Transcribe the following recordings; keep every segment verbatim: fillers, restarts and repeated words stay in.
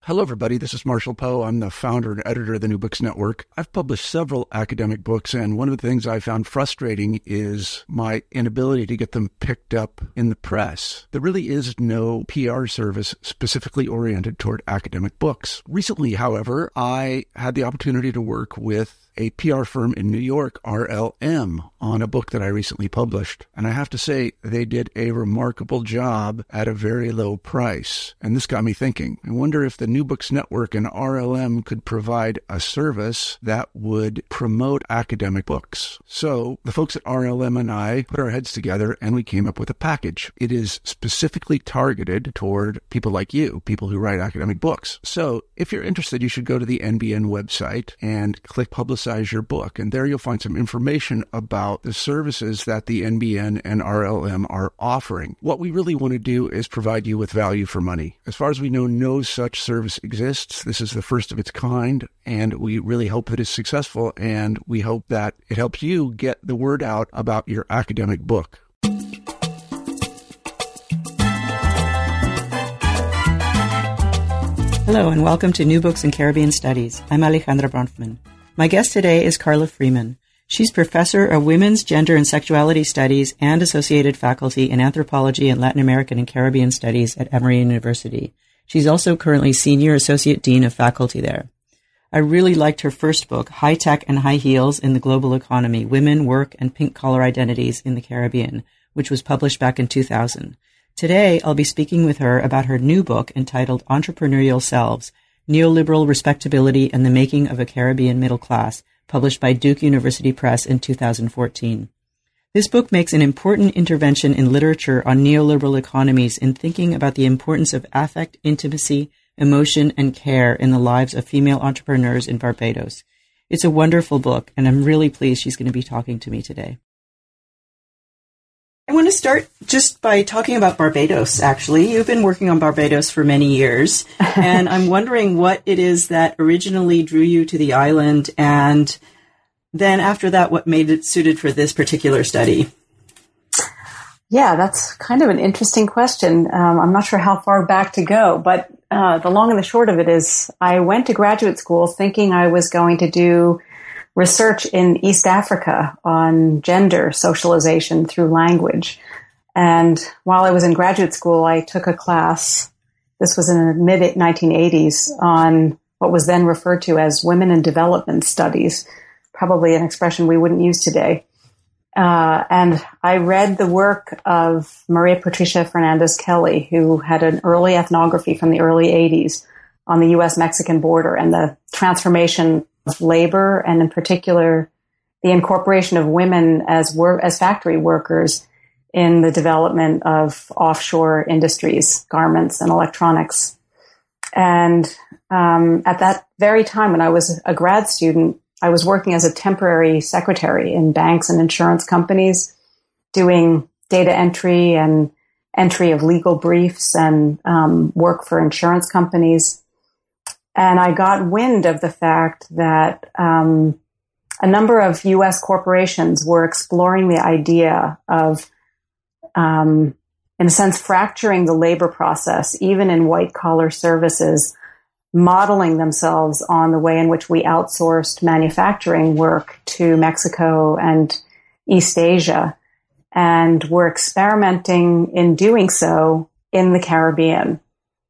Hello, everybody. This is Marshall Poe. I'm the founder and editor of the New Books Network. I've published several academic books, and one of the things I found frustrating is my inability to get them picked up in the press. There really is no P R service specifically oriented toward academic books. Recently, however, I had the opportunity to work with a P R firm in New York, R L M, on a book that I recently published. And I have to say, they did a remarkable job at a very low price. And this got me thinking. I wonder if the New Books Network and R L M could provide a service that would promote academic books. So the folks at R L M and I put our heads together and we came up with a package. It is specifically targeted toward people like you, people who write academic books. So if you're interested, you should go to the N B N website and click Publicize your book, and there you'll find some information about the services that the N B N and R L M are offering. What we really want to do is provide you with value for money. As far as we know, no such service exists. This is the first of its kind, and we really hope that it's successful, and we hope that it helps you get the word out about your academic book. Hello, and welcome to New Books in Caribbean Studies. I'm Alejandra Bronfman. My guest today is Carla Freeman. She's professor of women's, gender, and sexuality studies and associated faculty in anthropology and Latin American and Caribbean studies at Emory University. She's also currently senior associate dean of faculty there. I really liked her first book, High Tech and High Heels in the Global Economy, Women, Work, and Pink Collar Identities in the Caribbean, which was published back in two thousand. Today, I'll be speaking with her about her new book entitled Entrepreneurial Selves, Neoliberal Respectability and the Making of a Caribbean Middle Class, published by Duke University Press in two thousand fourteen. This book makes an important intervention in literature on neoliberal economies in thinking about the importance of affect, intimacy, emotion, and care in the lives of female entrepreneurs in Barbados. It's a wonderful book, and I'm really pleased she's going to be talking to me today. I want to start just by talking about Barbados, actually. You've been working on Barbados for many years, and I'm wondering what it is that originally drew you to the island, and then after that, what made it suited for this particular study? Yeah, that's kind of an interesting question. Um, I'm not sure how far back to go, but uh, the long and the short of it is I went to graduate school thinking I was going to do research in East Africa on gender socialization through language. And while I was in graduate school, I took a class, this was in the mid nineteen eighties, on what was then referred to as women in development studies, probably an expression we wouldn't use today. Uh, and I read the work of Maria Patricia Fernandez Kelly, who had an early ethnography from the early eighties on the U S Mexican border and the transformation of labor, and in particular, the incorporation of women as work, as factory workers in the development of offshore industries, garments and electronics. And um, at that very time, when I was a grad student, I was working as a temporary secretary in banks and insurance companies, doing data entry and entry of legal briefs and um, work for insurance companies. And I got wind of the fact that um, a number of U S corporations were exploring the idea of, um, in a sense, fracturing the labor process, even in white-collar services, modeling themselves on the way in which we outsourced manufacturing work to Mexico and East Asia, and were experimenting in doing so in the Caribbean.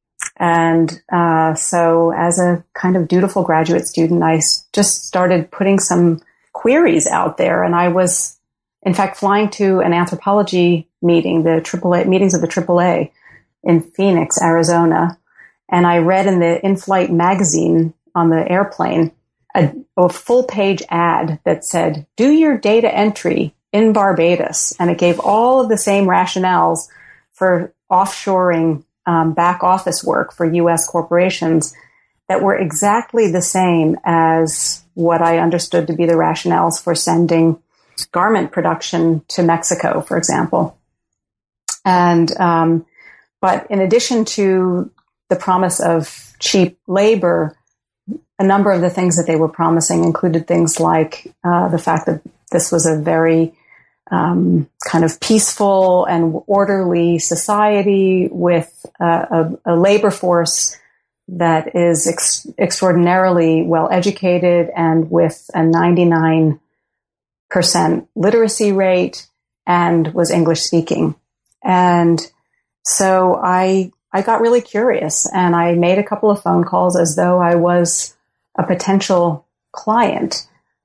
And uh, so as a kind of dutiful graduate student, I just started putting some queries out there. And I was, in fact, flying to an anthropology meeting, the triple A meetings of the triple A in Phoenix, Arizona. And I read in the in-flight magazine on the airplane a, a full-page ad that said, do your data entry in Barbados. And it gave all of the same rationales for offshoring Um, back office work for U S corporations that were exactly the same as what I understood to be the rationales for sending garment production to Mexico, for example. And, um, but in addition to the promise of cheap labor, a number of the things that they were promising included things like uh, the fact that this was a very um, kind of peaceful and orderly society with uh, a, a labor force that is ex- extraordinarily well educated and with a ninety-nine percent literacy rate and was English speaking. And so I, I got really curious and I made a couple of phone calls as though I was a potential client,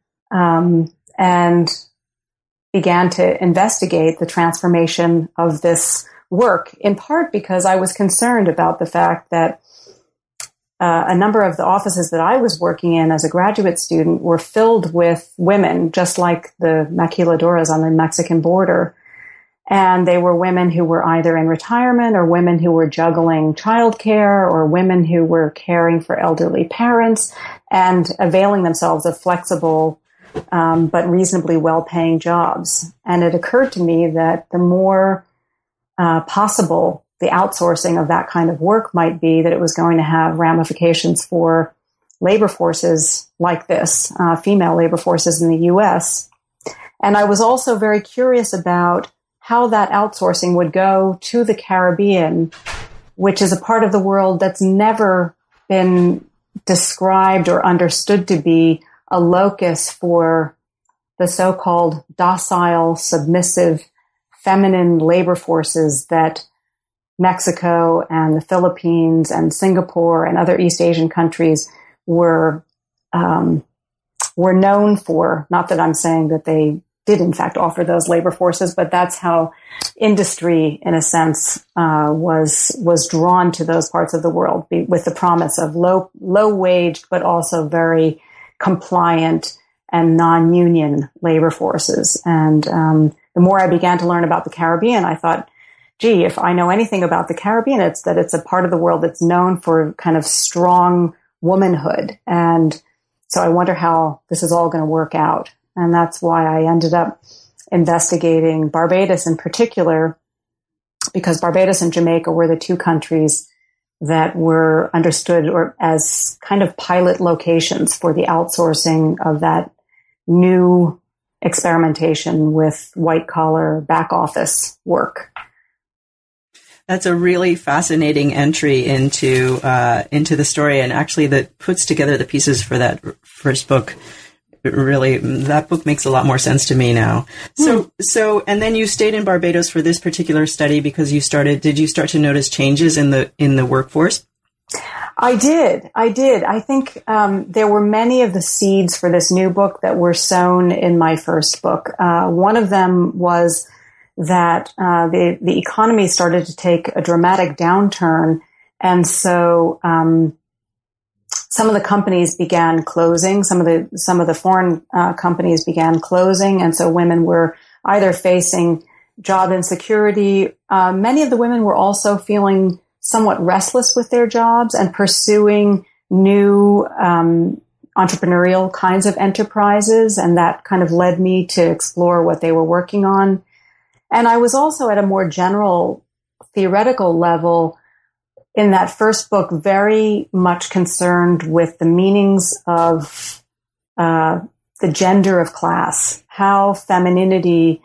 um, and began to investigate the transformation of this work, in part because I was concerned about the fact that uh, a number of the offices that I was working in as a graduate student were filled with women, just like the maquiladoras on the Mexican border. And they were women who were either in retirement or women who were juggling childcare or women who were caring for elderly parents and availing themselves of flexible um, but reasonably well-paying jobs. And it occurred to me that the more uh, possible the outsourcing of that kind of work might be, that it was going to have ramifications for labor forces like this, uh, female labor forces in the U S. And I was also very curious about how that outsourcing would go to the Caribbean, which is a part of the world that's never been described or understood to be a locus for the so-called docile, submissive, feminine labor forces that Mexico and the Philippines and Singapore and other East Asian countries were um, were known for. Not that I'm saying that they did in fact offer those labor forces, but that's how industry, in a sense, uh, was was drawn to those parts of the world, be, with the promise of low low waged, but also very compliant and non-union labor forces. And um, the more I began to learn about the Caribbean, I thought, gee, if I know anything about the Caribbean, it's that it's a part of the world that's known for kind of strong womanhood. And so I wonder how this is all going to work out. And that's why I ended up investigating Barbados in particular, because Barbados and Jamaica were the two countries that were understood or as kind of pilot locations for the outsourcing of that new experimentation with white collar back office work. That's a really fascinating entry into uh, into the story, and actually that puts together the pieces for that first book. Really, that book makes a lot more sense to me now. So, mm. so, and then you stayed in Barbados for this particular study because you started, did you start to notice changes in the, in the workforce? I did. I did. I think, um, there were many of the seeds for this new book that were sown in my first book. Uh, one of them was that, uh, the, the economy started to take a dramatic downturn. And so, um, some of the companies began closing. Some of the some of the foreign uh, companies began closing, and so women were either facing job insecurity. Uh, many of the women were also feeling somewhat restless with their jobs and pursuing new um, entrepreneurial kinds of enterprises, and that kind of led me to explore what they were working on. And I was also at a more general theoretical level in that first book very much concerned with the meanings of uh, the gender of class, how femininity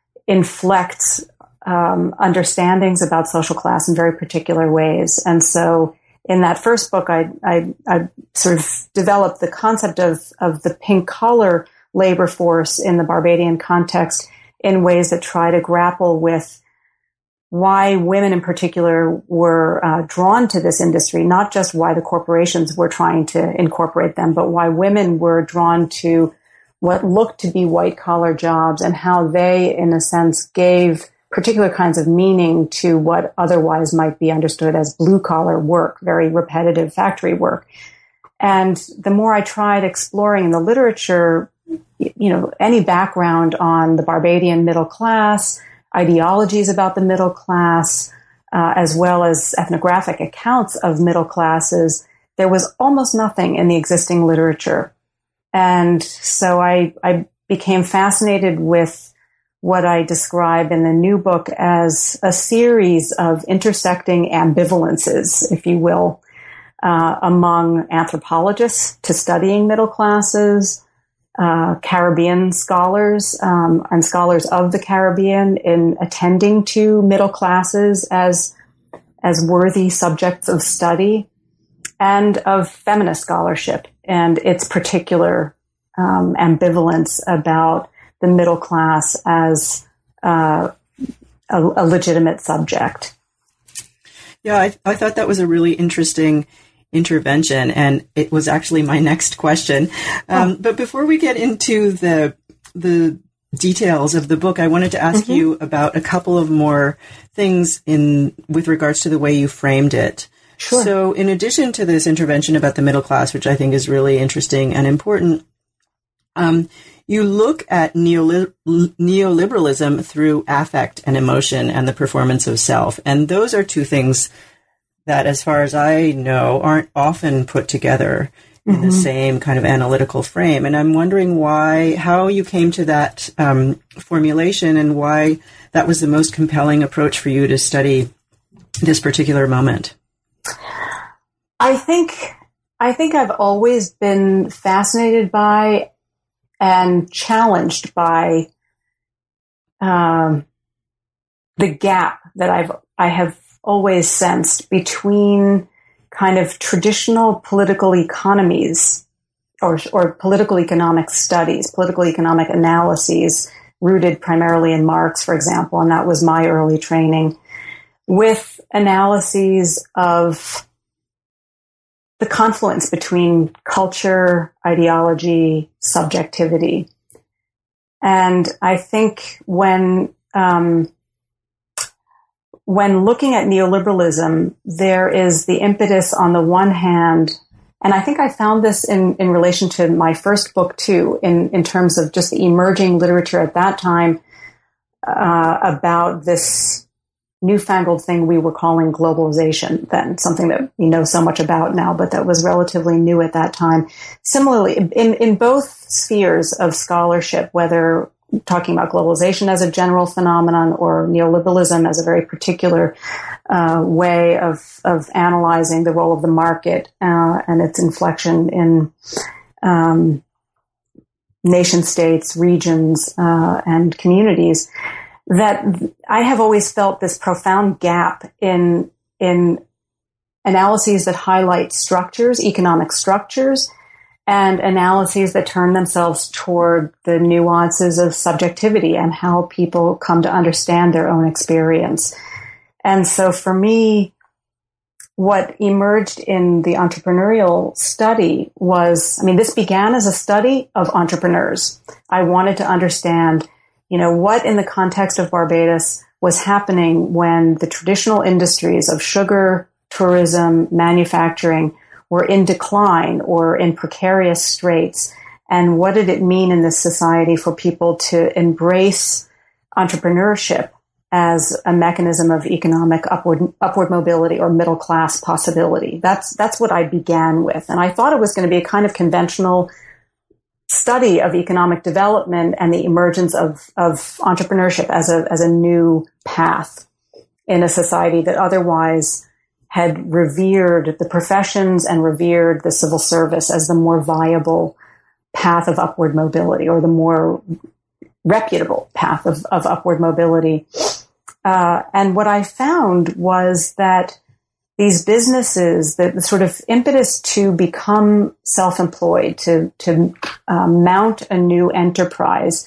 inflects um, understandings about social class in very particular ways. And so in that first book, I, I, I sort of developed the concept of, of the pink collar labor force in the Barbadian context in ways that try to grapple with why women in particular were uh, drawn to this industry, not just why the corporations were trying to incorporate them, but why women were drawn to what looked to be white-collar jobs and how they, in a sense, gave particular kinds of meaning to what otherwise might be understood as blue-collar work, very repetitive factory work. And the more I tried exploring in the literature, you know, any background on the Barbadian middle class, ideologies about the middle class, uh, as well as ethnographic accounts of middle classes, there was almost nothing in the existing literature. And so I, I became fascinated with what I describe in the new book as a series of intersecting ambivalences, if you will, uh, among anthropologists to studying middle classes, Uh, Caribbean scholars um, and scholars of the Caribbean in attending to middle classes as as worthy subjects of study, and of feminist scholarship and its particular um, ambivalence about the middle class as uh, a, a legitimate subject. Yeah, I, I thought that was a really interesting intervention, and it was actually my next question. Um, oh. But before we get into the the details of the book, I wanted to ask mm-hmm. you about a couple of more things in with regards to the way you framed it. Sure. So in addition to this intervention about the middle class, which I think is really interesting and important, um, you look at neoli- neoliberalism through affect and emotion and the performance of self. And those are two things that, as far as I know, aren't often put together in mm-hmm. the same kind of analytical frame. And I'm wondering why, how you came to that um, formulation and why that was the most compelling approach for you to study this particular moment. I think, I think I've always been fascinated by and challenged by um, the gap that I've, I have always sensed between kind of traditional political economies or, or political economic studies, political economic analyses rooted primarily in Marx, for example, and that was my early training, with analyses of the confluence between culture, ideology, subjectivity. And I think when um, when looking at neoliberalism, there is the impetus on the one hand, and I think I found this in, in relation to my first book too, in, in terms of just the emerging literature at that time uh, about this newfangled thing we were calling globalization then, something that we know so much about now, but that was relatively new at that time. Similarly, in, in both spheres of scholarship, whether talking about globalization as a general phenomenon or neoliberalism as a very particular uh, way of, of analyzing the role of the market uh, and its inflection in um, nation states, regions, uh, and communities, that I have always felt this profound gap in in analyses that highlight structures, economic structures, and analyses that turn themselves toward the nuances of subjectivity and how people come to understand their own experience. And so for me, what emerged in the entrepreneurial study was, I mean, this began as a study of entrepreneurs. I wanted to understand, you know, what in the context of Barbados was happening when the traditional industries of sugar, tourism, manufacturing were in decline or in precarious straits. And what did it mean in this society for people to embrace entrepreneurship as a mechanism of economic upward upward mobility or middle class possibility? That's that's what I began with. And I thought it was going to be a kind of conventional study of economic development and the emergence of, of entrepreneurship as a as a new path in a society that otherwise had revered the professions and revered the civil service as the more viable path of upward mobility, or the more reputable path of, of upward mobility. Uh, and what I found was that these businesses, the, the sort of impetus to become self-employed, to, to uh, mount a new enterprise,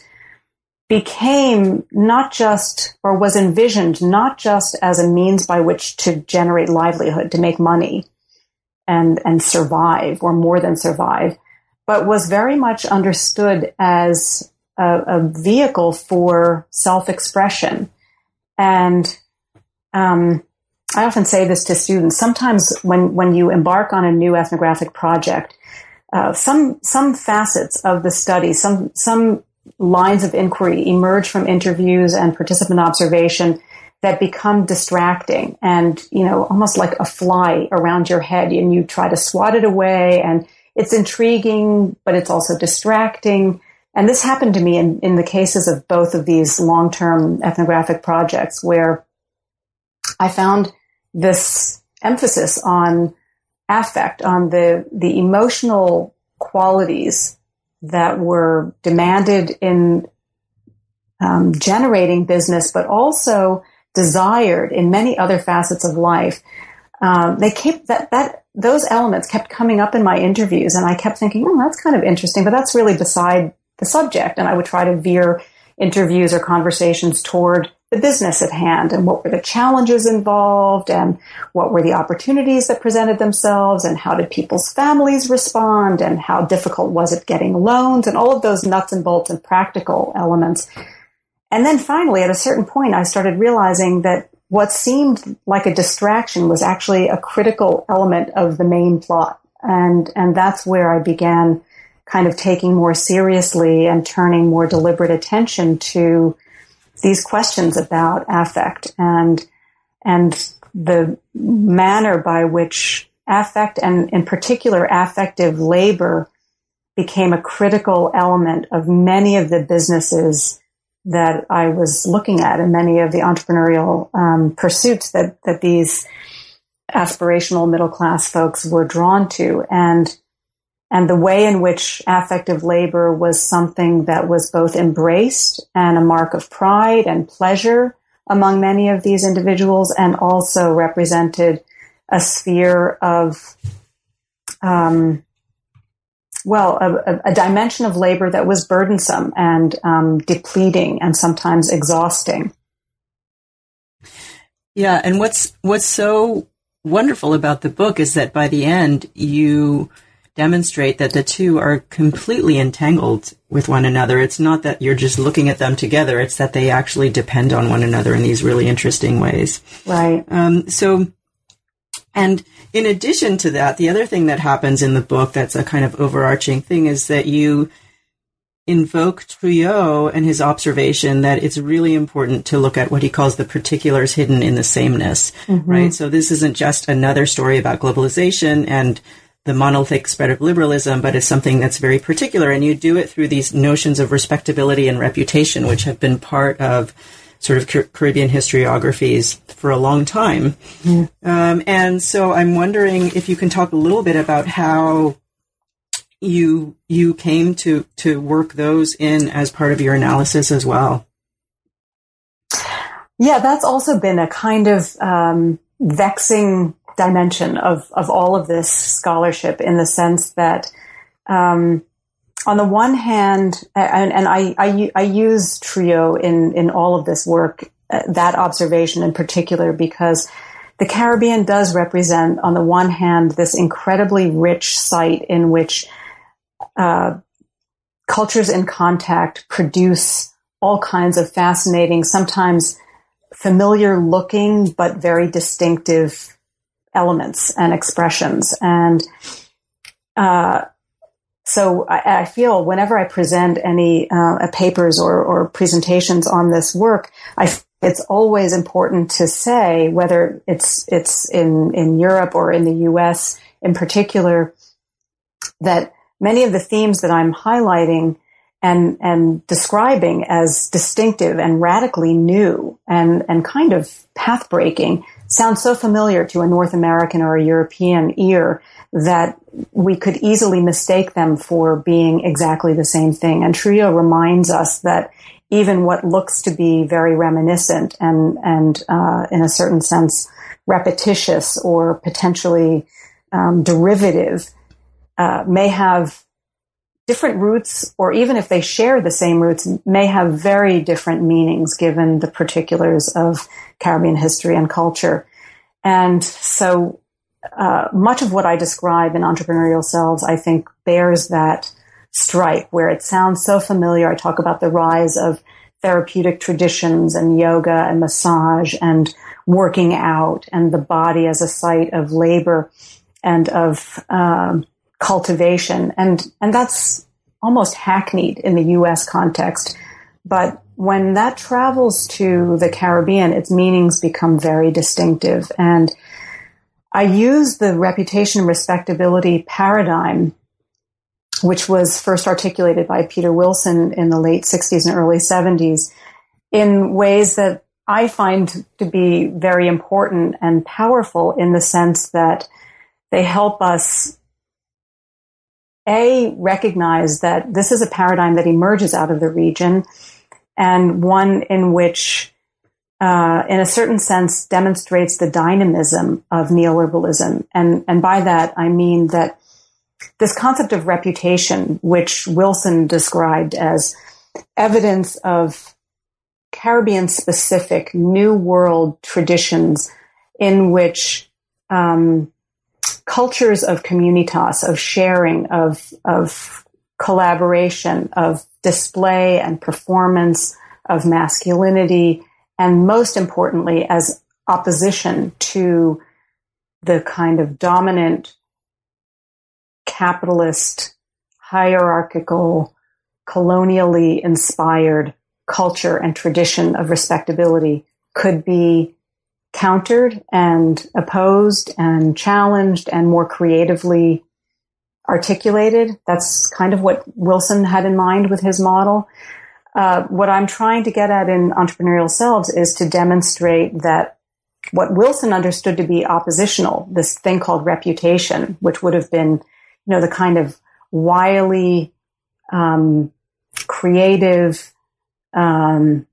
became not just, or was envisioned not just as a means by which to generate livelihood, to make money and, and survive, or more than survive, but was very much understood as a, a vehicle for self-expression. And um, I often say this to students. Sometimes when, when you embark on a new ethnographic project, uh, some some facets of the study, some some lines of inquiry emerge from interviews and participant observation that become distracting and, you know, almost like a fly around your head, and you try to swat it away, and it's intriguing, but it's also distracting. And this happened to me in, in the cases of both of these long-term ethnographic projects, where I found this emphasis on affect, on the, the emotional qualities that were demanded in um, generating business, but also desired in many other facets of life, um, they kept that, that, those elements kept coming up in my interviews, and I kept thinking, oh, that's kind of interesting, but that's really beside the subject. And I would try to veer interviews or conversations toward the business at hand, and what were the challenges involved, and what were the opportunities that presented themselves, and how did people's families respond, and how difficult was it getting loans, and all of those nuts and bolts and practical elements. And then finally, at a certain point, I started realizing that what seemed like a distraction was actually a critical element of the main plot. And, and that's where I began kind of taking more seriously and turning more deliberate attention to these questions about affect and, and the manner by which affect, and in particular affective labor, became a critical element of many of the businesses that I was looking at, and many of the entrepreneurial um, pursuits that, that these aspirational middle-class folks were drawn to. And, and the way in which affective labor was something that was both embraced and a mark of pride and pleasure among many of these individuals, and also represented a sphere of, um, well, a, a dimension of labor that was burdensome and um, depleting and sometimes exhausting. Yeah, and what's what's so wonderful about the book is that by the end, you demonstrate that the two are completely entangled with one another. It's not that you're just looking at them together, it's that they actually depend on one another in these really interesting ways. Right. Um, so, and in addition to that, the other thing that happens in the book that's a kind of overarching thing is that you invoke Trouillot and his observation that it's really important to look at what he calls the particulars hidden in the sameness, mm-hmm. right? So this isn't just another story about globalization and the monolithic spread of liberalism, but it's something that's very particular. And you do it through these notions of respectability and reputation, which have been part of sort of Car- Caribbean historiographies for a long time. Mm. Um, and so I'm wondering if you can talk a little bit about how you you came to, to work those in as part of your analysis as well. Yeah, that's also been a kind of um, vexing dimension of, of all of this scholarship, in the sense that um, on the one hand, and, and I, I, I use Trouillot in, in all of this work, uh, that observation in particular, because the Caribbean does represent, on the one hand, this incredibly rich site in which uh, cultures in contact produce all kinds of fascinating, sometimes familiar looking, but very distinctive elements and expressions. And uh, so I, I feel whenever I present any uh, papers or, or presentations on this work, I, it's always important to say, whether it's it's in, in Europe or in the U S in particular, that many of the themes that I'm highlighting and and describing as distinctive and radically new and, and kind of path-breaking sound so familiar to a North American or a European ear that we could easily mistake them for being exactly the same thing. And Trouillot reminds us that even what looks to be very reminiscent and, and uh, in a certain sense, repetitious or potentially um, derivative uh, may have different roots, or even if they share the same roots, may have very different meanings given the particulars of Caribbean history and culture. And so uh, much of what I describe in Entrepreneurial Selves, I think, bears that stripe, where it sounds so familiar. I talk about the rise of therapeutic traditions and yoga and massage and working out and the body as a site of labor and of um, cultivation. And, and that's almost hackneyed in the U S context. But when that travels to the Caribbean, its meanings become very distinctive. And I use the reputation respectability paradigm, which was first articulated by Peter Wilson in the late sixties and early seventies, in ways that I find to be very important and powerful, in the sense that they help us, A, recognize that this is a paradigm that emerges out of the region, and one in which uh, in a certain sense, demonstrates the dynamism of neoliberalism. And, and by that, I mean that this concept of reputation, which Wilson described as evidence of Caribbean-specific New World traditions in which um, cultures of communitas, of sharing, of, of collaboration, of display and performance, of masculinity, and most importantly, as opposition to the kind of dominant capitalist, hierarchical, colonially inspired culture and tradition of respectability, could be countered and opposed and challenged and more creatively articulated. That's kind of what Wilson had in mind with his model. Uh, what I'm trying to get at in Entrepreneurial Selves is to demonstrate that what Wilson understood to be oppositional, this thing called reputation, which would have been, you know, the kind of wily, um, creative, um,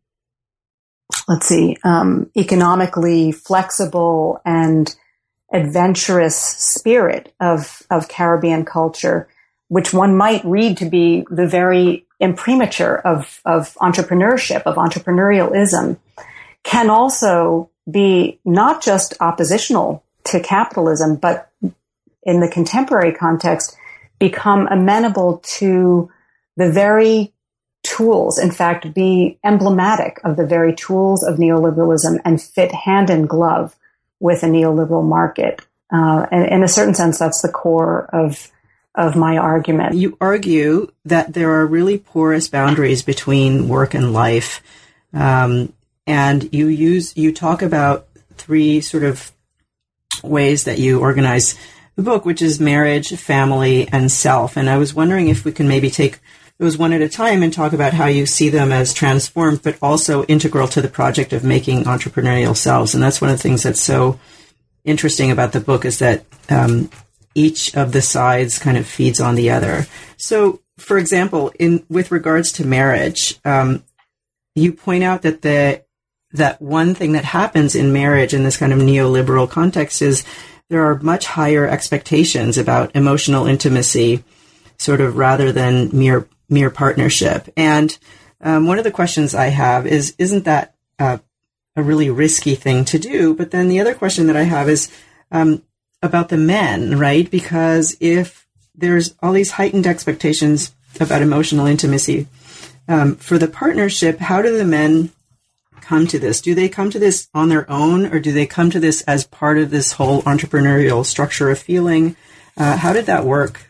let's see, um, economically flexible and adventurous spirit of, of Caribbean culture, which one might read to be the very imprimatur of, of entrepreneurship, of entrepreneurialism, can also be not just oppositional to capitalism, but in the contemporary context, become amenable to the very tools, in fact, be emblematic of the very tools of neoliberalism and fit hand in glove with a neoliberal market. Uh, and in a certain sense, that's the core of of my argument. You argue that there are really porous boundaries between work and life. Um, and you use, you talk about three sort of ways that you organize the book, which is marriage, family, and self. And I was wondering if we can maybe take those one at a time and talk about how you see them as transformed, but also integral to the project of making entrepreneurial selves. And that's one of the things that's so interesting about the book, is that um, each of the sides kind of feeds on the other. So, for example, in with regards to marriage, um, you point out that the that one thing that happens in marriage in this kind of neoliberal context is there are much higher expectations about emotional intimacy, sort of rather than mere mere partnership. And um, one of the questions I have is, isn't that uh, a really risky thing to do? But then the other question that I have is um, about the men, right? Because if there's all these heightened expectations about emotional intimacy um, for the partnership, how do the men come to this? Do they come to this on their own, or do they come to this as part of this whole entrepreneurial structure of feeling? Uh, how did that work?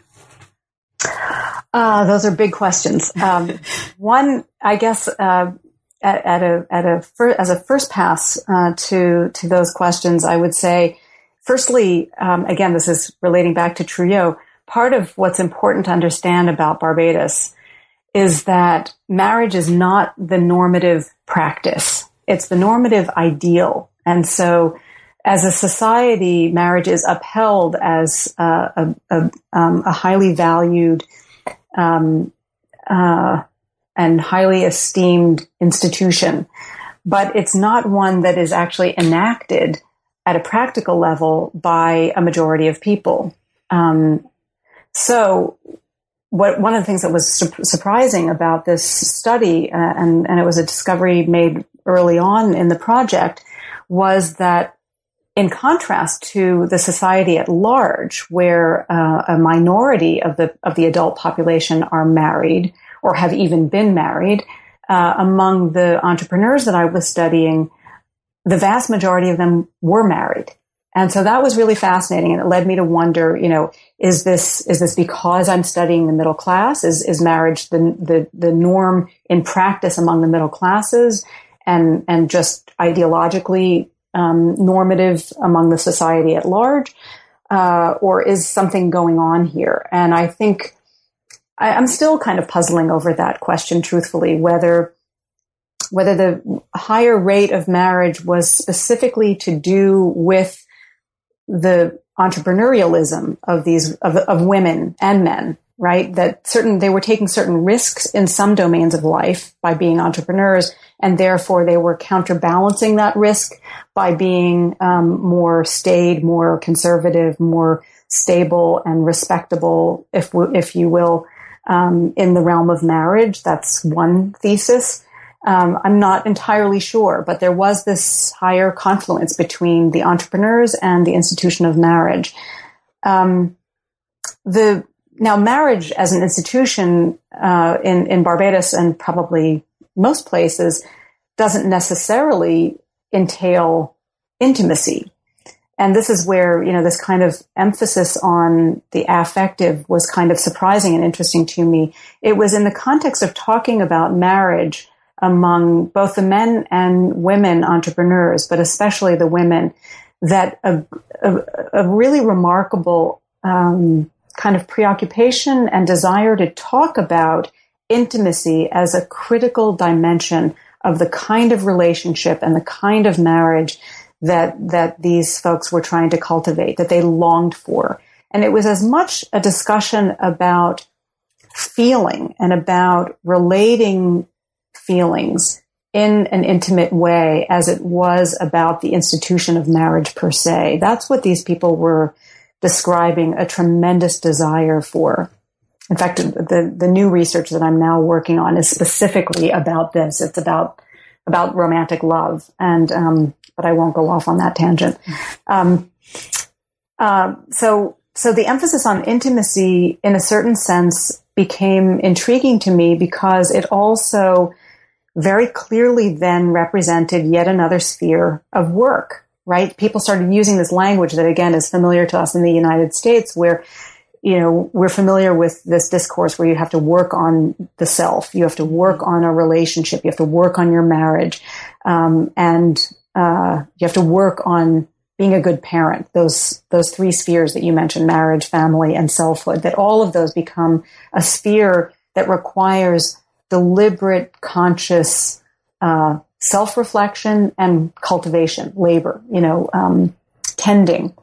Uh, those are big questions. Um, one, I guess, uh, at, at a, at a, fir- as a first pass, uh, to, to those questions, I would say, firstly, um, again, this is relating back to Trouillot. Part of what's important to understand about Barbados is that marriage is not the normative practice. It's the normative ideal. And so as a society, marriage is upheld as uh, a, a, um, a highly valued um, uh, and highly esteemed institution. But it's not one that is actually enacted at a practical level by a majority of people. Um, so what, one of the things that was su- surprising about this study, uh, and, and it was a discovery made early on in the project, was that in contrast to the society at large, where uh, a minority of the of the adult population are married or have even been married, uh, among the entrepreneurs that I was studying, the vast majority of them were married. And so that was really fascinating. And it led me to wonder, you know, is this, is this because I'm studying the middle class? Is, is marriage the, the, the norm in practice among the middle classes and, and just ideologically, um, normative among the society at large? Uh, or is something going on here? And I think I, I'm still kind of puzzling over that question, truthfully, whether whether the higher rate of marriage was specifically to do with the entrepreneurialism of these, of, of women and men, right? That certain, they were taking certain risks in some domains of life by being entrepreneurs, and therefore they were counterbalancing that risk by being um, more staid, more conservative, more stable and respectable, if if you will, um, in the realm of marriage. That's one thesis. Um, I'm not entirely sure, but there was this higher confluence between the entrepreneurs and the institution of marriage. Um, the now marriage as an institution uh, in in Barbados and probably most places doesn't necessarily entail intimacy. And this is where, you know, this kind of emphasis on the affective was kind of surprising and interesting to me. It was in the context of talking about marriage among both the men and women entrepreneurs, but especially the women, that a, a, a really remarkable um, kind of preoccupation and desire to talk about intimacy as a critical dimension of the kind of relationship and the kind of marriage that that these folks were trying to cultivate, that they longed for. And it was as much a discussion about feeling and about relating feelings in an intimate way as it was about the institution of marriage per se. That's what these people were describing a tremendous desire for. In fact, the, the new research that I'm now working on is specifically about this. It's about about romantic love, and um, but I won't go off on that tangent. Um, uh, so, so the emphasis on intimacy, in a certain sense, became intriguing to me because it also very clearly then represented yet another sphere of work. Right? People started using this language that, again, is familiar to us in the United States, where, you know, we're familiar with this discourse where you have to work on the self, you have to work on a relationship, you have to work on your marriage, um, and uh, you have to work on being a good parent. Those those three spheres that you mentioned, marriage, family, and selfhood, that all of those become a sphere that requires deliberate, conscious uh, self-reflection and cultivation, labor, you know, um, tending.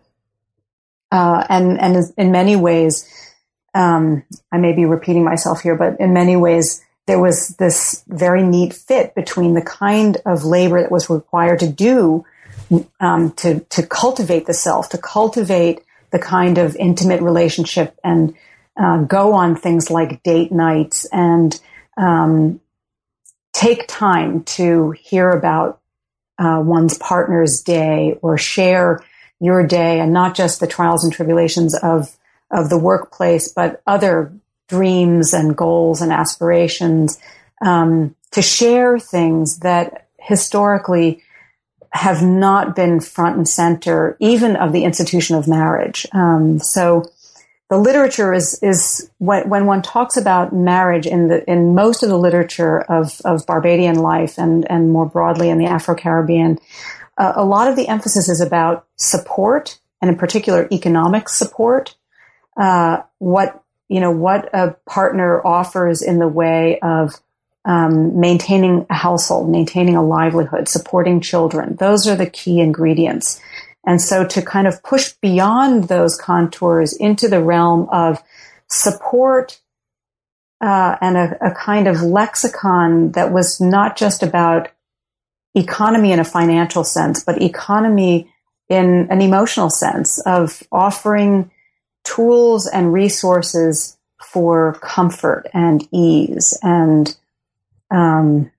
Uh, and, and in many ways, um, I may be repeating myself here, but in many ways, there was this very neat fit between the kind of labor that was required to do, um, to, to cultivate the self, to cultivate the kind of intimate relationship and, uh, go on things like date nights and, um, take time to hear about, uh, one's partner's day or share your day, and not just the trials and tribulations of, of the workplace, but other dreams and goals and aspirations, um, to share things that historically have not been front and center, even of the institution of marriage. Um, so the literature is, is when, when one talks about marriage in the, in most of the literature of, of Barbadian life and, and more broadly in the Afro-Caribbean, Uh, a lot of the emphasis is about support, and in particular economic support. Uh, what you know, what a partner offers in the way of um, maintaining a household, maintaining a livelihood, supporting children. Those are the key ingredients. And so, to kind of push beyond those contours into the realm of support uh, and a, a kind of lexicon that was not just about economy in a financial sense, but economy in an emotional sense of offering tools and resources for comfort and ease and um,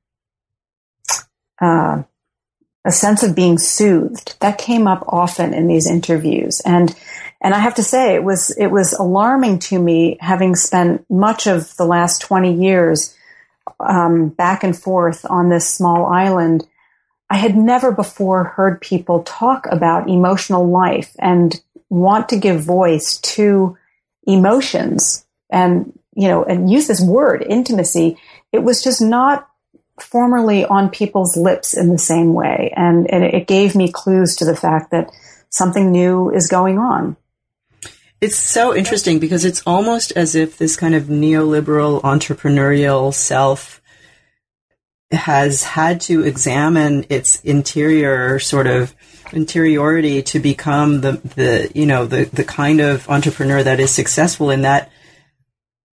uh, a sense of being soothed. That came up often in these interviews, and and I have to say it was it was alarming to me, having spent much of the last twenty years um, back and forth on this small island. I had never before heard people talk about emotional life and want to give voice to emotions and, you know, and use this word, intimacy. It was just not formerly on people's lips in the same way. And, and it gave me clues to the fact that something new is going on. It's so interesting because it's almost as if this kind of neoliberal entrepreneurial self has had to examine its interior sort of interiority to become the, the, you know, the, the kind of entrepreneur that is successful, in that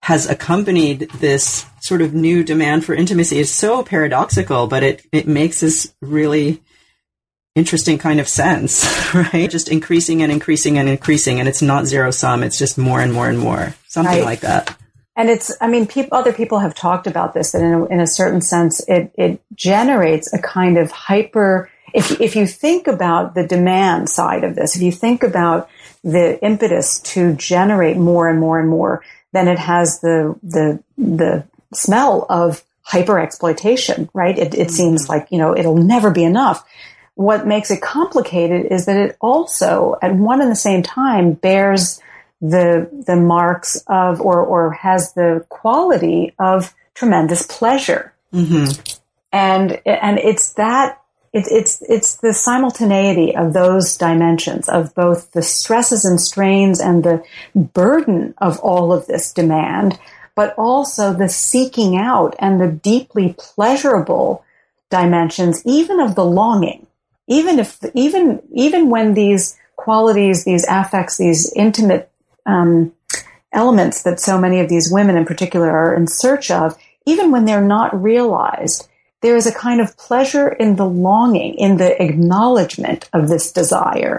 has accompanied this sort of new demand for intimacy is so paradoxical, but it, it makes this really interesting kind of sense, right? Just increasing and increasing and increasing, and it's not zero sum. It's just more and more and more, something right. like that. And it's, I mean, people, other people have talked about this, that in a, in a certain sense, it, it generates a kind of hyper, if, if you think about the demand side of this, if you think about the impetus to generate more and more and more, then it has the, the, the smell of hyper exploitation, right? It, it mm-hmm. seems like, you know, it'll never be enough. What makes it complicated is that it also, at one and the same time, bears the the marks of, or or has the quality of tremendous pleasure, mm-hmm. and and it's that it, it's it's the simultaneity of those dimensions of both the stresses and strains and the burden of all of this demand, but also the seeking out and the deeply pleasurable dimensions, even of the longing. Even if, even, even when these qualities, these affects, these intimate, um, elements that so many of these women in particular are in search of, even when they're not realized, there is a kind of pleasure in the longing, in the acknowledgement of this desire.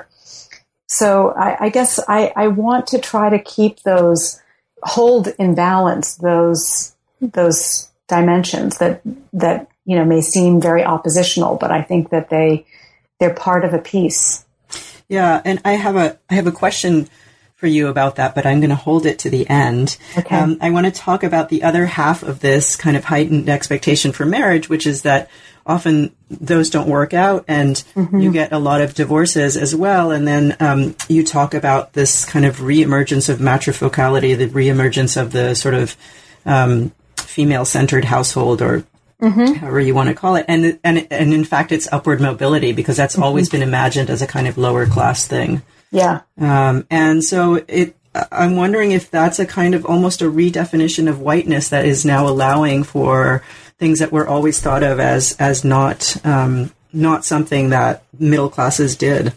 So I, I guess I, I want to try to keep those, hold in balance those, those dimensions that, that, you know, may seem very oppositional, but I think that they, they're part of a piece. Yeah, and I have a I have a question for you about that, but I'm going to hold it to the end. Okay. Um, I want to talk about the other half of this kind of heightened expectation for marriage, which is that often those don't work out, and mm-hmm. you get a lot of divorces as well. And then um, you talk about this kind of reemergence of matrifocality, the reemergence of the sort of um, female-centered household, or Mm-hmm. however you want to call it. And, and, and in fact, it's upward mobility, because that's mm-hmm. always been imagined as a kind of lower class thing. Yeah. Um, and so it, I'm wondering if that's a kind of almost a redefinition of whiteness that is now allowing for things that were always thought of as, as not, um, not something that middle classes did.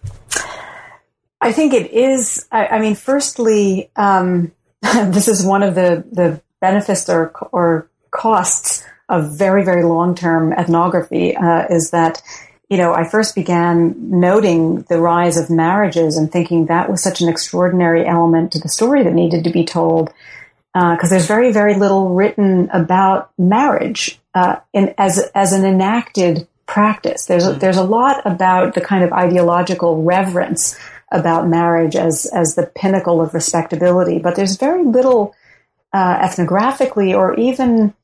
I think it is. I, I mean, firstly, um, this is one of the, the benefits or, or costs of very, very long-term ethnography, uh, is that, you know, I first began noting the rise of marriages and thinking that was such an extraordinary element to the story that needed to be told, because uh, there's very, very little written about marriage uh, in, as as an enacted practice. There's a, there's a lot about the kind of ideological reverence about marriage as as the pinnacle of respectability, but there's very little uh, ethnographically, or even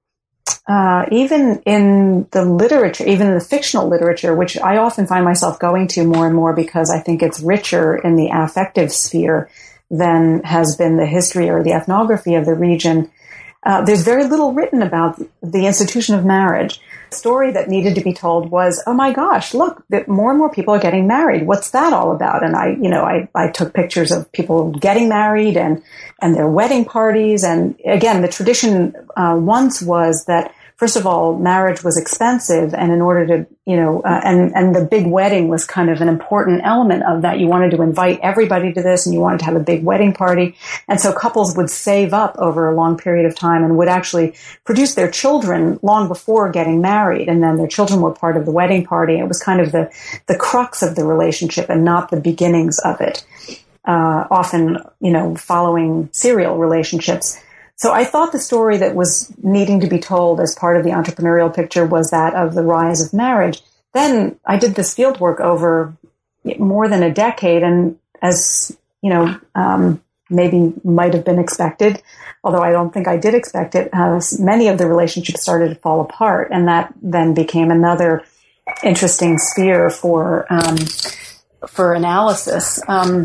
Uh, even in the literature, even in the fictional literature, which I often find myself going to more and more because I think it's richer in the affective sphere than has been the history or the ethnography of the region, uh, there's very little written about the institution of marriage. The story that needed to be told was, oh my gosh, look, that more and more people are getting married. What's that all about? And I, you know, I, I took pictures of people getting married and, and their wedding parties. And again, the tradition uh, once was that, first of all, marriage was expensive, and in order to, you know, uh, and, and the big wedding was kind of an important element of that. You wanted to invite everybody to this, and you wanted to have a big wedding party. And so couples would save up over a long period of time and would actually produce their children long before getting married. And then their children were part of the wedding party. It was kind of the, the crux of the relationship and not the beginnings of it. Uh, often, you know, following serial relationships. So I thought the story that was needing to be told as part of the entrepreneurial picture was that of the rise of marriage. Then I did this field work over more than a decade, and as, you know, um, maybe might have been expected, although I don't think I did expect it, uh, many of the relationships started to fall apart, and that then became another interesting sphere for um, for analysis, um,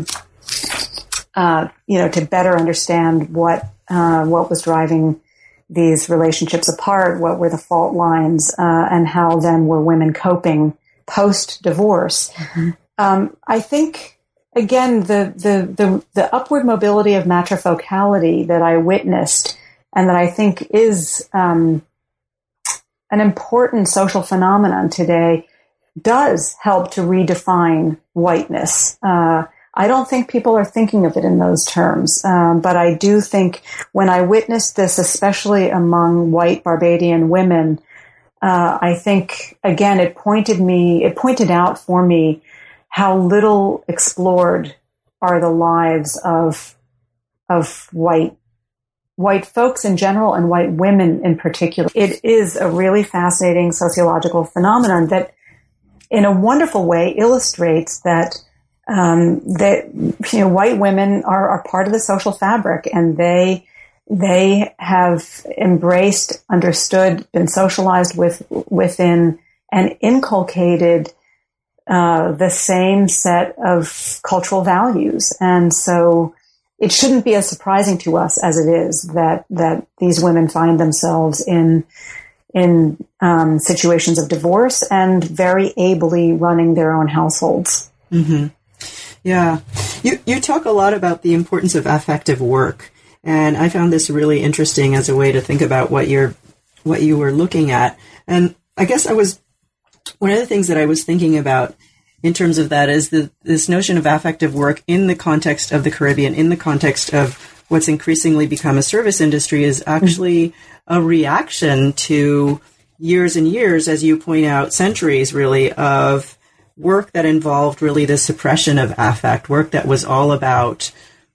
uh, you know, to better understand what Uh, what was driving these relationships apart, what were the fault lines, uh, and how then were women coping post-divorce. Mm-hmm. Um, I think, again, the, the, the, the upward mobility of matrifocality that I witnessed, and that I think is um, an important social phenomenon today, does help to redefine whiteness. Uh, I don't think people are thinking of it in those terms. Um, but I do think when I witnessed this, especially among white Barbadian women, uh, I think, again, it pointed me, it pointed out for me how little explored are the lives of, of white white folks in general and white women in particular. It is a really fascinating sociological phenomenon that in a wonderful way illustrates that um, that you know white women are, are part of the social fabric, and they they have embraced, understood, been socialized with within and inculcated uh, the same set of cultural values. And so it shouldn't be as surprising to us as it is that that these women find themselves in in um, situations of divorce and very ably running their own households. Mm-hmm. Yeah, you you talk a lot about the importance of affective work, and I found this really interesting as a way to think about what you're what you were looking at. And I guess I was one of the things that I was thinking about in terms of that is the, this notion of affective work in the context of the Caribbean, in the context of what's increasingly become a service industry, is actually a reaction to years and years, as you point out, centuries really, of work that involved really the suppression of affect, work that was all about,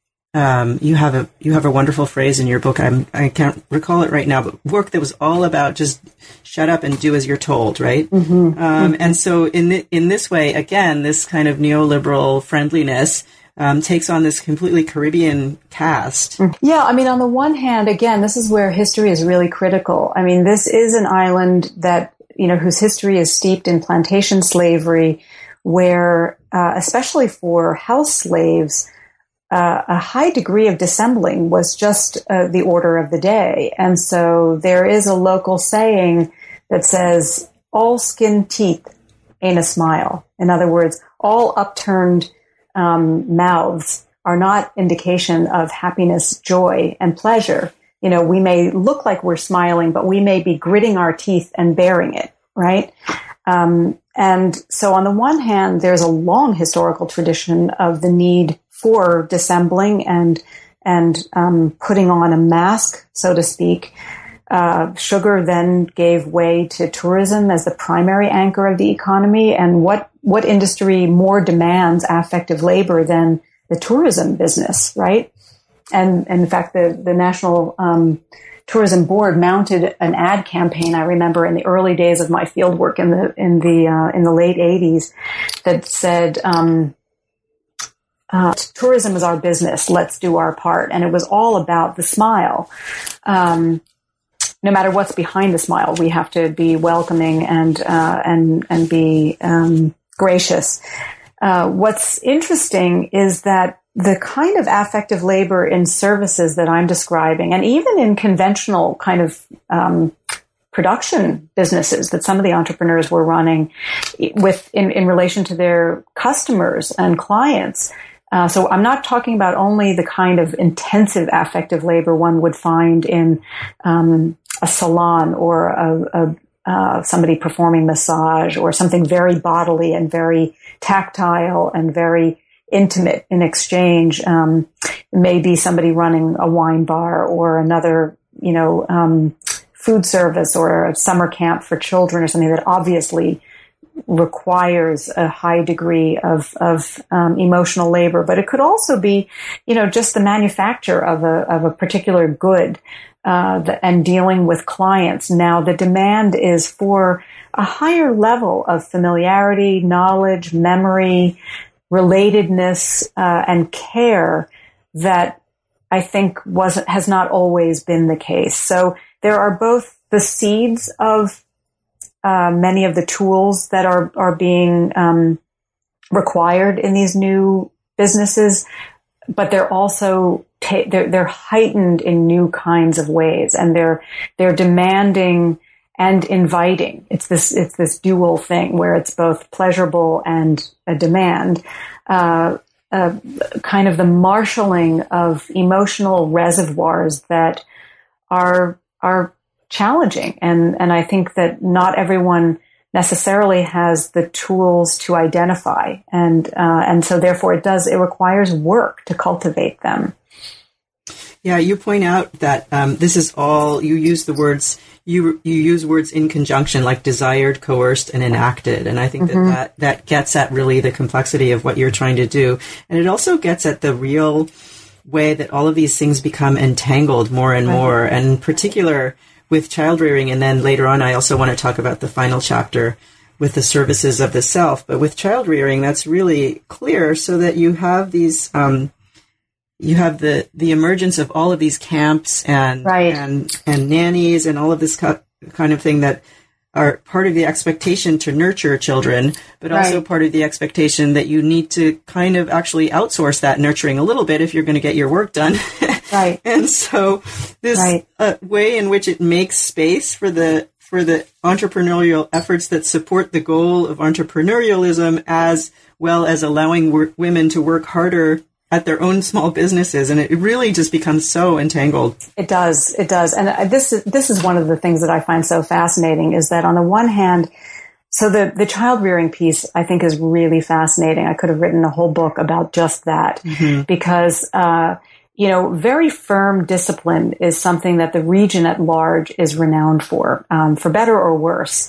um, you have a you have a wonderful phrase in your book, I'm, I can't recall it right now, but work that was all about just shut up and do as you're told, right? Mm-hmm. Um, mm-hmm. And so in th- in this way, again, this kind of neoliberal friendliness um, takes on this completely Caribbean cast. Yeah, I mean, on the one hand, again, this is where history is really critical. I mean, this is an island that, you know, whose history is steeped in plantation slavery, where, uh, especially for house slaves, Uh, a high degree of dissembling was just uh, the order of the day. And so there is a local saying that says, all skin teeth ain't a smile. In other words, all upturned um, mouths are not indication of happiness, joy, and pleasure. You know, we may look like we're smiling, but we may be gritting our teeth and bearing it, right? Um, and so on the one hand, there's a long historical tradition of the need for dissembling and and um, putting on a mask, so to speak. Uh, sugar then gave way to tourism as the primary anchor of the economy. And what what industry more demands affective labor than the tourism business, right? And, and in fact, the the National um, Tourism Board mounted an ad campaign, I remember, in the early days of my field work in the in the uh, in the late eighties, that said, Um, Uh, tourism is our business. Let's do our part. And it was all about the smile. Um, no matter what's behind the smile, we have to be welcoming and, uh, and, and be, um, gracious. Uh, what's interesting is that the kind of affective labor in services that I'm describing, and even in conventional kind of, um, production businesses that some of the entrepreneurs were running with in, in relation to their customers and clients. Uh, so I'm not talking about only the kind of intensive affective labor one would find in um, a salon or a, a, uh, somebody performing massage or something very bodily and very tactile and very intimate in exchange. Um, maybe somebody running a wine bar or another, you know, um, food service or a summer camp for children or something that obviously requires a high degree of, of um, emotional labor, but it could also be, you know, just the manufacture of a of a particular good uh, the, and dealing with clients. Now, the demand is for a higher level of familiarity, knowledge, memory, relatedness, uh, and care that I think was has not always been the case. So there are both the seeds of Uh, many of the tools that are are being um, required in these new businesses, but they're also ta- they're they're heightened in new kinds of ways, and they're they're demanding and inviting. It's this it's this dual thing where it's both pleasurable and a demand. Uh, uh, kind of the marshaling of emotional reservoirs that are are challenging. And, and I think that not everyone necessarily has the tools to identify. And, uh, and so therefore it does, it requires work to cultivate them. Yeah, you point out that um, this is all, you use the words, you you use words in conjunction, like desired, coerced, and enacted. And I think mm-hmm. that, that that gets at really the complexity of what you're trying to do. And it also gets at the real way that all of these things become entangled more and more, and in particular with child rearing. And then later on, I also want to talk about the final chapter with the services of the self. But with child rearing, that's really clear, so that you have these, um, you have the, the emergence of all of these camps and, right. and, and nannies and all of this co- kind of thing that are part of the expectation to nurture children, but also right. part of the expectation that you need to kind of actually outsource that nurturing a little bit if you're going to get your work done. Right. And so this right. uh, way in which it makes space for the for the entrepreneurial efforts that support the goal of entrepreneurialism, as well as allowing wor- women to work harder at their own small businesses, and it really just becomes so entangled. It does, it does, and this is this is one of the things that I find so fascinating, is that on the one hand, so the the child rearing piece I think is really fascinating. I could have written a whole book about just that, mm-hmm. because uh, you know, very firm discipline is something that the region at large is renowned for, um, for better or worse.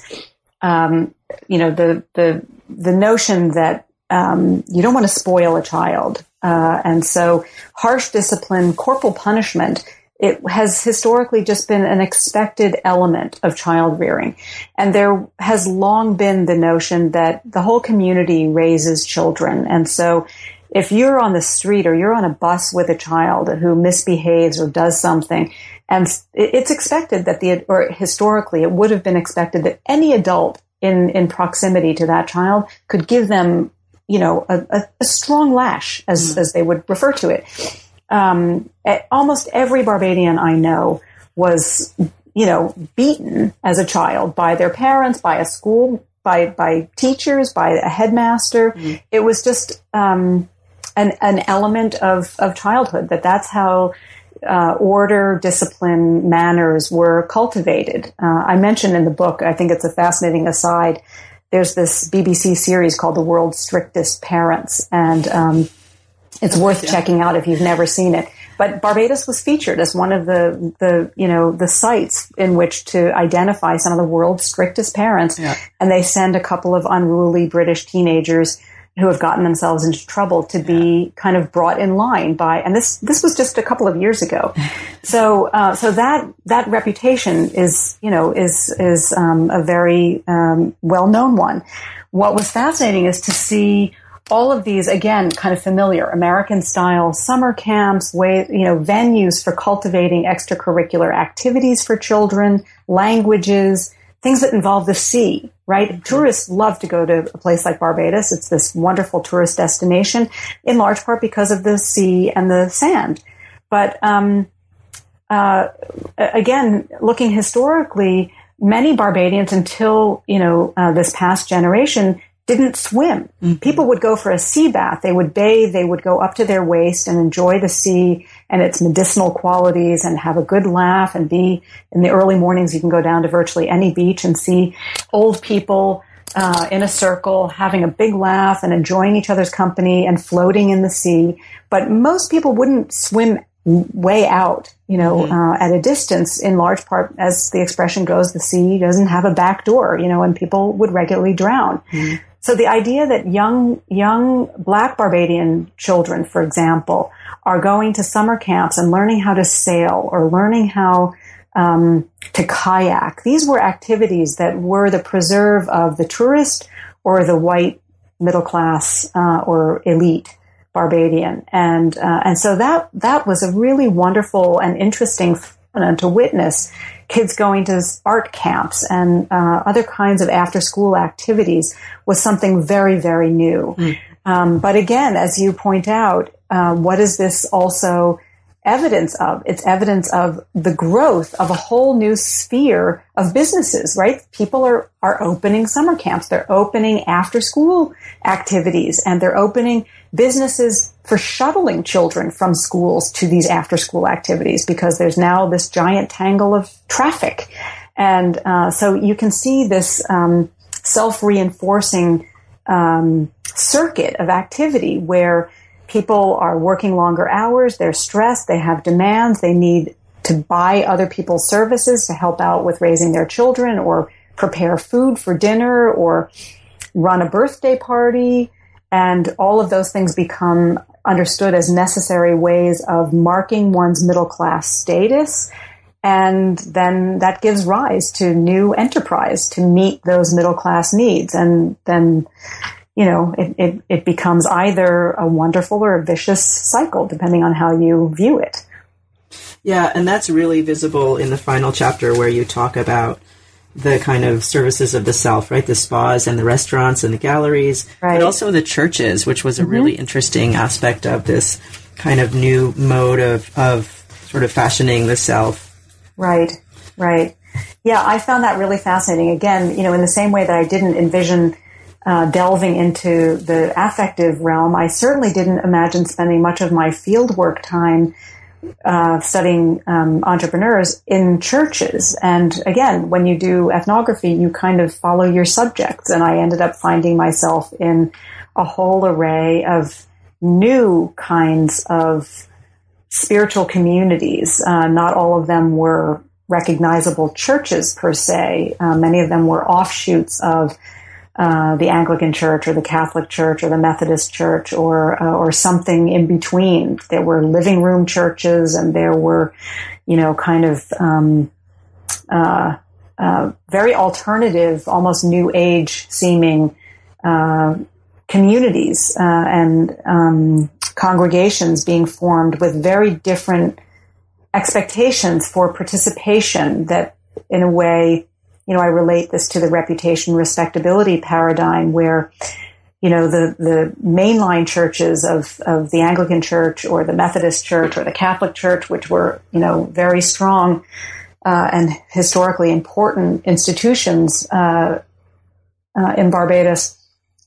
Um, you know, the the the notion that um, you don't want to spoil a child. Uh, and so harsh discipline, corporal punishment, it has historically just been an expected element of child rearing. And there has long been the notion that the whole community raises children. And so if you're on the street or you're on a bus with a child who misbehaves or does something, and it's expected that the, or historically it would have been expected that any adult in, in proximity to that child could give them, you know, a, a, a strong lash, as, mm. as they would refer to it. Um, almost every Barbadian I know was, you know, beaten as a child by their parents, by a school, by, by teachers, by a headmaster. Mm. It was just, um, an, an element of, of childhood, that that's how, uh, order, discipline, manners were cultivated. Uh, I mentioned in the book, I think it's a fascinating aside, there's this B B C series called The World's Strictest Parents, and um, it's worth yeah. checking out if you've never seen it. But Barbados was featured as one of the, the you know, the sites in which to identify some of the world's strictest parents, yeah. and they send a couple of unruly British teenagers who have gotten themselves into trouble to be kind of brought in line by, and this this was just a couple of years ago. So uh, so that that reputation is, you know, is is um, a very um, well known one. What was fascinating is to see all of these, again, kind of familiar American style summer camps, way, you know, venues for cultivating extracurricular activities for children, languages, things that involve the sea, right? Mm-hmm. Tourists love to go to a place like Barbados. It's this wonderful tourist destination, in large part because of the sea and the sand. But um, uh, again, looking historically, many Barbadians, until, you know, uh, this past generation, didn't swim. Mm-hmm. People would go for a sea bath. They would bathe. They would go up to their waist and enjoy the sea and its medicinal qualities and have a good laugh and be, in the early mornings, you can go down to virtually any beach and see old people uh, in a circle having a big laugh and enjoying each other's company and floating in the sea. But most people wouldn't swim way out, you know, mm-hmm. uh, at a distance, in large part, as the expression goes, the sea doesn't have a back door, you know, and people would regularly drown. Mm-hmm. So the idea that young, young Black Barbadian children, for example, are going to summer camps and learning how to sail or learning how um, to kayak, these were activities that were the preserve of the tourist or the white middle class uh, or elite Barbadian. And uh, and so that that was a really wonderful and interesting phenomenon to witness. Kids going to art camps and uh, other kinds of after-school activities was something very, very new. Mm. Um, but again, as you point out, uh, what is this also evidence of? It's evidence of the growth of a whole new sphere of businesses, right? People are, are opening summer camps. They're opening after-school activities, and they're opening businesses for shuttling children from schools to these after-school activities, because there's now this giant tangle of traffic. And uh, so you can see this um, self-reinforcing um, circuit of activity where people are working longer hours, they're stressed, they have demands, they need to buy other people's services to help out with raising their children or prepare food for dinner or run a birthday party. And all of those things become understood as necessary ways of marking one's middle class status. And then that gives rise to new enterprise to meet those middle class needs. And then, you know, it, it, it becomes either a wonderful or a vicious cycle, depending on how you view it. Yeah, and that's really visible in the final chapter where you talk about the kind of services of the self, right? The spas and the restaurants and the galleries, right. But also the churches, which was a mm-hmm. really interesting aspect of this kind of new mode of, of sort of fashioning the self. Right, right. Yeah, I found that really fascinating. Again, you know, in the same way that I didn't envision uh, delving into the affective realm, I certainly didn't imagine spending much of my fieldwork time Uh, studying um, entrepreneurs in churches. And again, when you do ethnography, you kind of follow your subjects. And I ended up finding myself in a whole array of new kinds of spiritual communities. Uh, not all of them were recognizable churches per se. Uh, many of them were offshoots of Uh, the Anglican Church or the Catholic Church or the Methodist Church or uh, or something in between. There were living room churches, and there were, you know, kind of um, uh, uh, very alternative, almost New Age seeming uh, communities uh, and um, congregations being formed with very different expectations for participation that, in a way, you know, I relate this to the reputation respectability paradigm where, you know, the, the mainline churches of, of the Anglican Church or the Methodist Church or the Catholic Church, which were, you know, very strong uh, and historically important institutions uh, uh, in Barbados,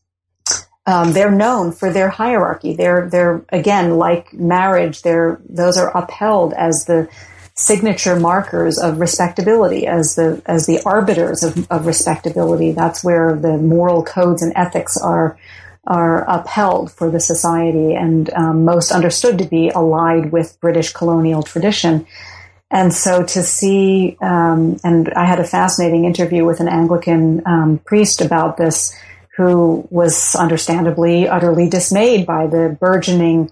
um, they're known for their hierarchy. They're, they're again, like marriage, they're, those are upheld as the signature markers of respectability, as the as the arbiters of, of respectability. That's where the moral codes and ethics are are upheld for the society and um, most understood to be allied with British colonial tradition. And so to see, um, and I had a fascinating interview with an Anglican um, priest about this, who was understandably utterly dismayed by the burgeoning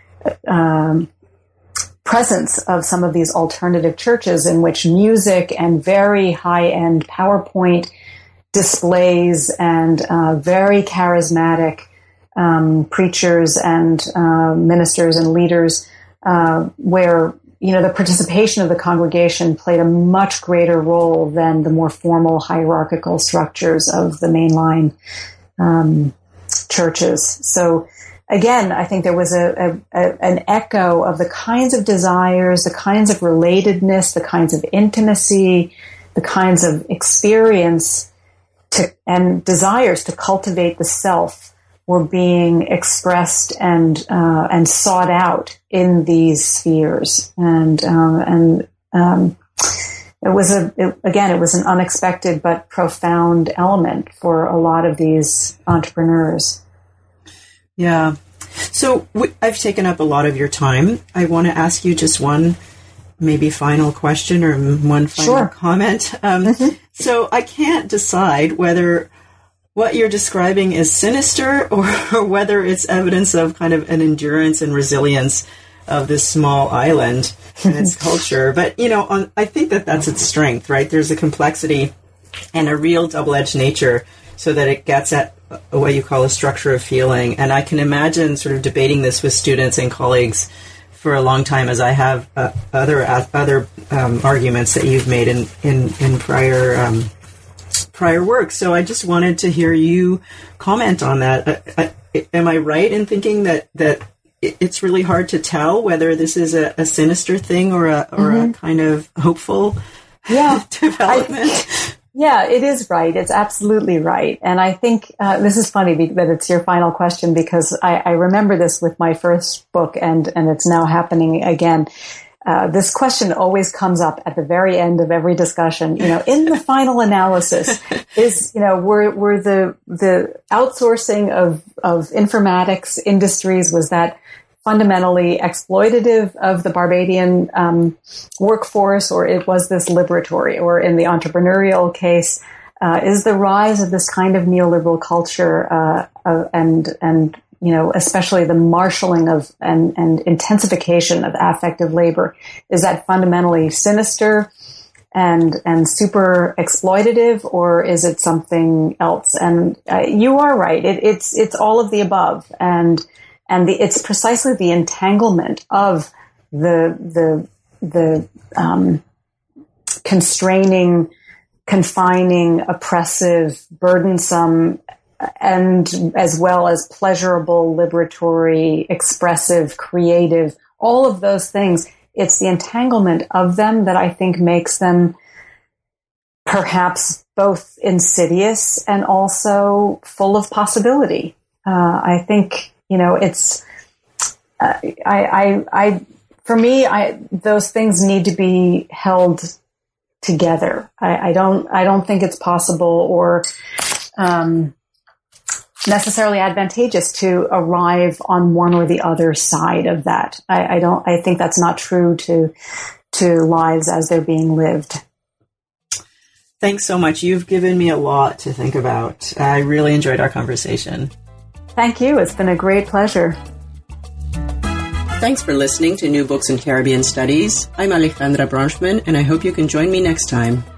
um presence of some of these alternative churches in which music and very high-end PowerPoint displays and uh, very charismatic um, preachers and uh, ministers and leaders, uh, where, you know, the participation of the congregation played a much greater role than the more formal hierarchical structures of the mainline um, churches. So again, I think there was a, a, a an echo of the kinds of desires, the kinds of relatedness, the kinds of intimacy, the kinds of experience to, and desires to cultivate the self were being expressed and uh, and sought out in these spheres. And um, and um, it was a it, again, it was an unexpected but profound element for a lot of these entrepreneurs. Yeah. So w- I've taken up a lot of your time. I want to ask you just one maybe final question or one final sure. comment. Um, mm-hmm. So I can't decide whether what you're describing is sinister or, or whether it's evidence of kind of an endurance and resilience of this small island and its culture. But, you know, on, I think that that's its strength, right? There's a complexity and a real double-edged nature so that it gets at what you call a structure of feeling. And I can imagine sort of debating this with students and colleagues for a long time, as I have uh, other uh, other um, arguments that you've made in, in, in prior um, prior work. So I just wanted to hear you comment on that. Uh, I, am I right in thinking that, that it's really hard to tell whether this is a, a sinister thing or a, or mm-hmm. a kind of hopeful yeah. development? I, Yeah, it is right. It's absolutely right. And I think uh, this is funny that it's your final question, because I, I remember this with my first book, and, and it's now happening again. uh, this question always comes up at the very end of every discussion. You know, in the final analysis, is you know, were were the the outsourcing of of informatics industries, was that fundamentally exploitative of the Barbadian um, workforce, or it was this liberatory? Or in the entrepreneurial case, uh, is the rise of this kind of neoliberal culture uh, uh, and and you know, especially the marshaling of and, and intensification of affective labor, is that fundamentally sinister and and super exploitative, or is it something else? And uh, you are right; it, it's it's all of the above, and and the, it's precisely the entanglement of the the the um, constraining, confining, oppressive, burdensome, and as well as pleasurable, liberatory, expressive, creative, all of those things. It's the entanglement of them that I think makes them perhaps both insidious and also full of possibility. Uh, I think, you know, it's, uh, I, I, I, for me, I, those things need to be held together. I, I don't, I don't think it's possible or, um, necessarily advantageous to arrive on one or the other side of that. I, I don't, I think that's not true to, to lives as they're being lived. Thanks so much. You've given me a lot to think about. I really enjoyed our conversation. Thank you. It's been a great pleasure. Thanks for listening to New Books in Caribbean Studies. I'm Alejandra Bronfman, and I hope you can join me next time.